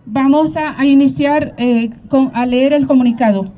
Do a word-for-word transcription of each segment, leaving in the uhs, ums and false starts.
Vamos a, a iniciar eh, con, a leer el comunicado.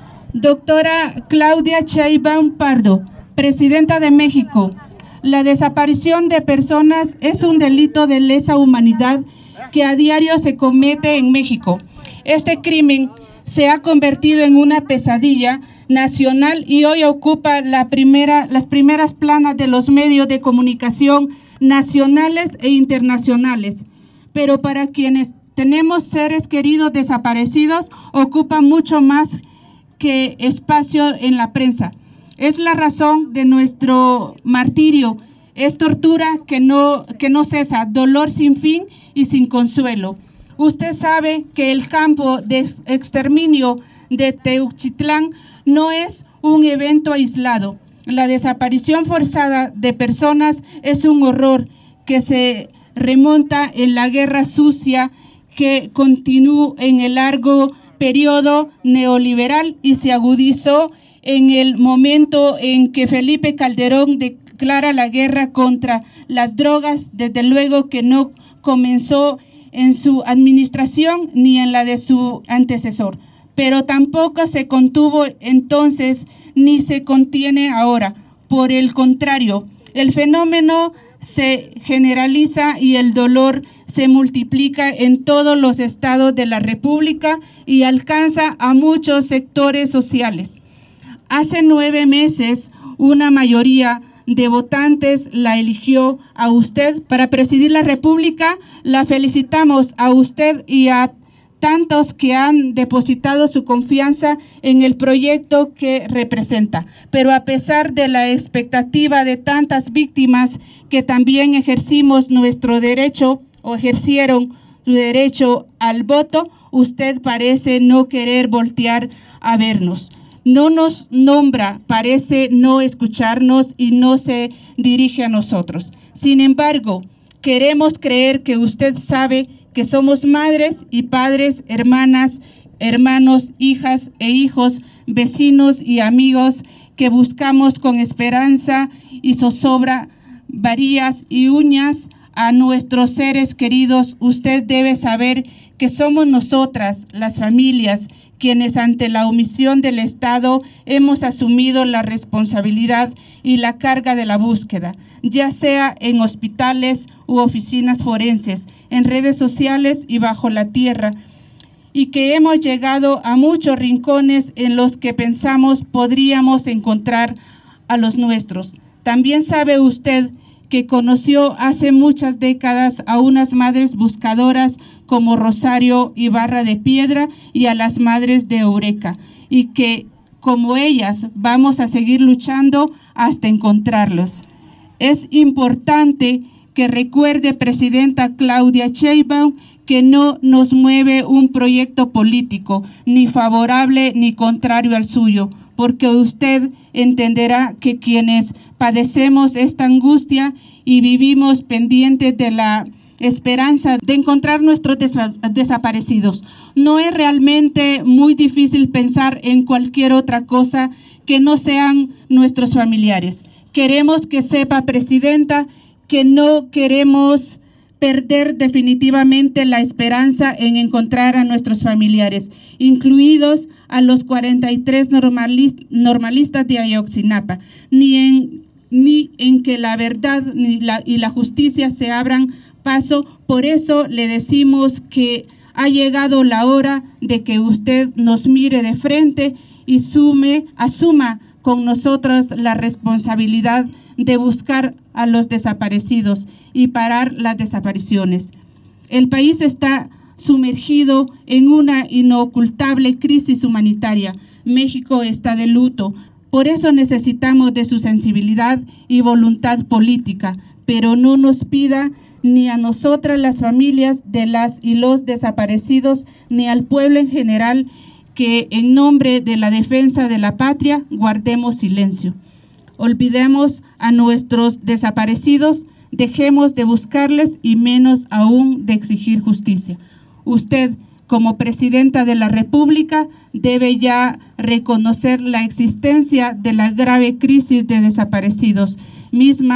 Doctora Claudia Sheinbaum Pardo, Presidenta de México. La desaparición de personas es un delito de lesa humanidad que a diario se comete en México. Este crimen se ha convertido en una pesadilla nacional y hoy ocupa la primera, las primeras planas de los medios de comunicación nacionales e internacionales. Pero para quienes tenemos seres queridos desaparecidos, ocupa mucho más que espacio en la prensa. Es la razón de nuestro martirio, es tortura que no, que no cesa, dolor sin fin y sin consuelo. Usted sabe que el campo de exterminio de Teuchitlán no es un evento aislado. La desaparición forzada de personas es un horror que se remonta en la guerra sucia que continuó en el largo periodo neoliberal y se agudizó en el momento en que Felipe Calderón declara la guerra contra las drogas. Desde luego que no comenzó en su administración ni en la de su antecesor, pero tampoco se contuvo entonces ni se contiene ahora. Por el contrario, el fenómeno se generaliza y el dolor se multiplica en todos los estados de la República y alcanza a muchos sectores sociales. Hace nueve meses, una mayoría de votantes la eligió a usted para presidir la República. La felicitamos a usted y a tantos que han depositado su confianza en el proyecto que representa. Pero a pesar de la expectativa de tantas víctimas que también ejercimos nuestro derecho o ejercieron su derecho al voto, usted parece no querer voltear a vernos. No nos nombra, parece no escucharnos y no se dirige a nosotros. Sin embargo, queremos creer que usted sabe que somos madres y padres, hermanas, hermanos, hijas e hijos, vecinos y amigos que buscamos con esperanza y zozobra, varillas y uñas a nuestros seres queridos. Usted debe saber que somos nosotras, las familias, quienes ante la omisión del Estado hemos asumido la responsabilidad y la carga de la búsqueda, ya sea en hospitales u oficinas forenses, en redes sociales y bajo la tierra, y que hemos llegado a muchos rincones en los que pensamos podríamos encontrar a los nuestros. También sabe usted que conoció hace muchas décadas a unas madres buscadoras como Rosario Ibarra de Piedra y a las madres de Eureka, y que como ellas vamos a seguir luchando hasta encontrarlos. Es importante que recuerde, Presidenta Claudia Sheinbaum, que no nos mueve un proyecto político, ni favorable ni contrario al suyo, porque usted entenderá que quienes padecemos esta angustia y vivimos pendientes de la esperanza de encontrar nuestros des desaparecidos. No es realmente muy difícil pensar en cualquier otra cosa que no sean nuestros familiares. Queremos que sepa, Presidenta, que no queremos perder definitivamente la esperanza en encontrar a nuestros familiares, incluidos a los cuarenta y tres normalist, normalistas de Ayotzinapa, ni en, ni en que la verdad ni la, y la justicia se abran paso. Por eso le decimos que ha llegado la hora de que usted nos mire de frente y sume, asuma con nosotros la responsabilidad de buscar a los desaparecidos y parar las desapariciones. El país está sumergido en una inocultable crisis humanitaria. México está de luto. Por eso necesitamos de su sensibilidad y voluntad política, pero no nos pida ni a nosotras, las familias de las y los desaparecidos, ni al pueblo en general, que en nombre de la defensa de la patria guardemos silencio. Olvidemos a nuestros desaparecidos, dejemos de buscarles y menos aún de exigir justicia. Usted, como Presidenta de la República, debe ya reconocer la existencia de la grave crisis de desaparecidos, misma que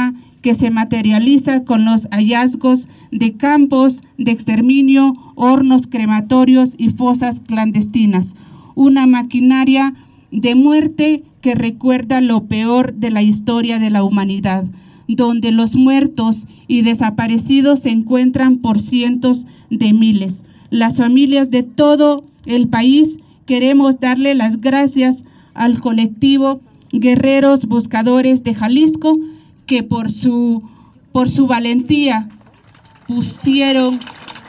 que se materializa con los hallazgos de campos de exterminio, hornos crematorios y fosas clandestinas. Una maquinaria de muerte que recuerda lo peor de la historia de la humanidad, donde los muertos y desaparecidos se encuentran por cientos de miles. Las familias de todo el país queremos darle las gracias al colectivo Guerreros Buscadores de Jalisco, que por su, por su valentía pusieron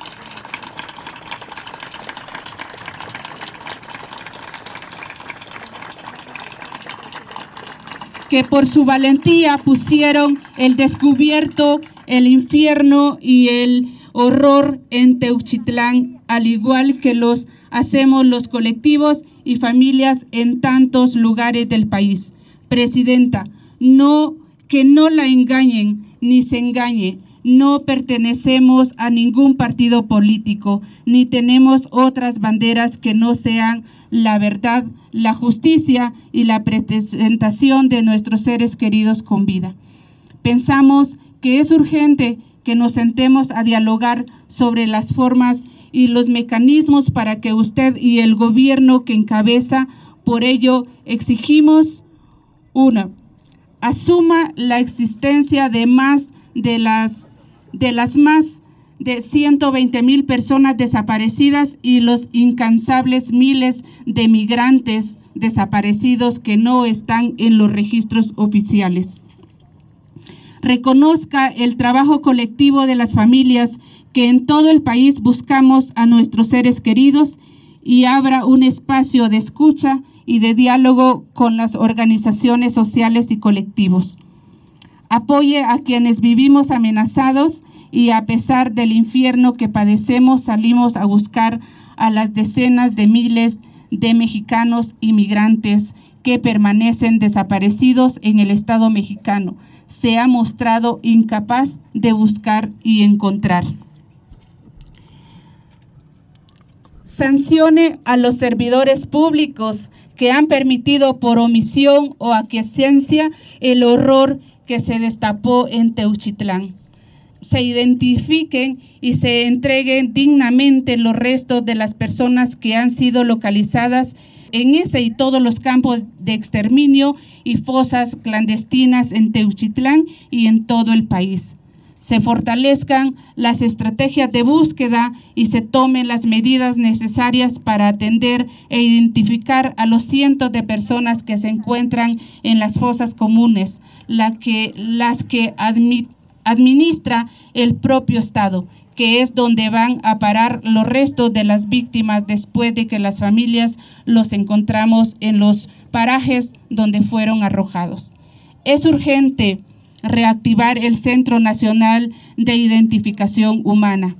que por su valentía pusieron el descubierto, el infierno y el horror en Teuchitlán, al igual que los hacemos los colectivos y familias en tantos lugares del país. Presidenta, no, que no la engañen ni se engañe. No pertenecemos a ningún partido político, ni tenemos otras banderas que no sean la verdad, la justicia y la presentación de nuestros seres queridos con vida. Pensamos que es urgente que nos sentemos a dialogar sobre las formas y los mecanismos para que usted y el gobierno que encabeza, por ello exigimos, una, asuma la existencia de más de las de las más de ciento veinte mil personas desaparecidas y los incansables miles de migrantes desaparecidos que no están en los registros oficiales. Reconozca el trabajo colectivo de las familias que en todo el país buscamos a nuestros seres queridos y abra un espacio de escucha y de diálogo con las organizaciones sociales y colectivos. Apoye a quienes vivimos amenazados y a pesar del infierno que padecemos, salimos a buscar a las decenas de miles de mexicanos inmigrantes que permanecen desaparecidos en el Estado mexicano. Se ha mostrado incapaz de buscar y encontrar. Sancione a los servidores públicos que han permitido por omisión o aquiescencia el horror que se destapó en Teuchitlán. Se identifiquen y se entreguen dignamente los restos de las personas que han sido localizadas en ese y todos los campos de exterminio y fosas clandestinas en Teuchitlán y en todo el país. Se fortalezcan las estrategias de búsqueda y se tomen las medidas necesarias para atender e identificar a los cientos de personas que se encuentran en las fosas comunes, la que, las que admi- administra el propio Estado, que es donde van a parar los restos de las víctimas después de que las familias los encontramos en los parajes donde fueron arrojados. Es urgente reactivar el Centro Nacional de Identificación Humana,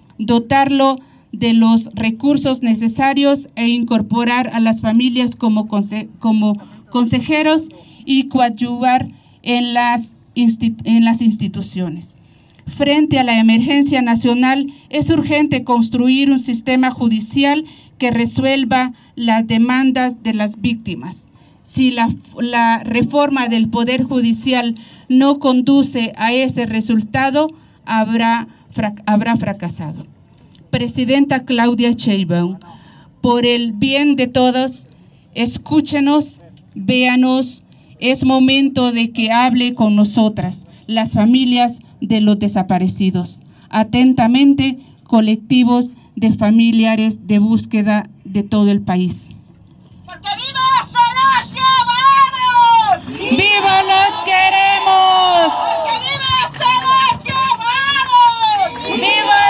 dotarlo de los recursos necesarios e incorporar a las familias como, conse como consejeros y coadyuvar en las, en las instituciones. Frente a la emergencia nacional, es urgente construir un sistema judicial que resuelva las demandas de las víctimas. Si la, la reforma del Poder Judicial no conduce a ese resultado, habrá, frac habrá fracasado. Presidenta Claudia Sheinbaum, por el bien de todos, escúchenos, véanos, es momento de que hable con nosotras, las familias de los desaparecidos. Atentamente, colectivos de familiares de búsqueda de todo el país. ¡Porque viva Celestia Barros! ¡Viva los queremos! ¡Porque viva Celestia Barros! ¡Viva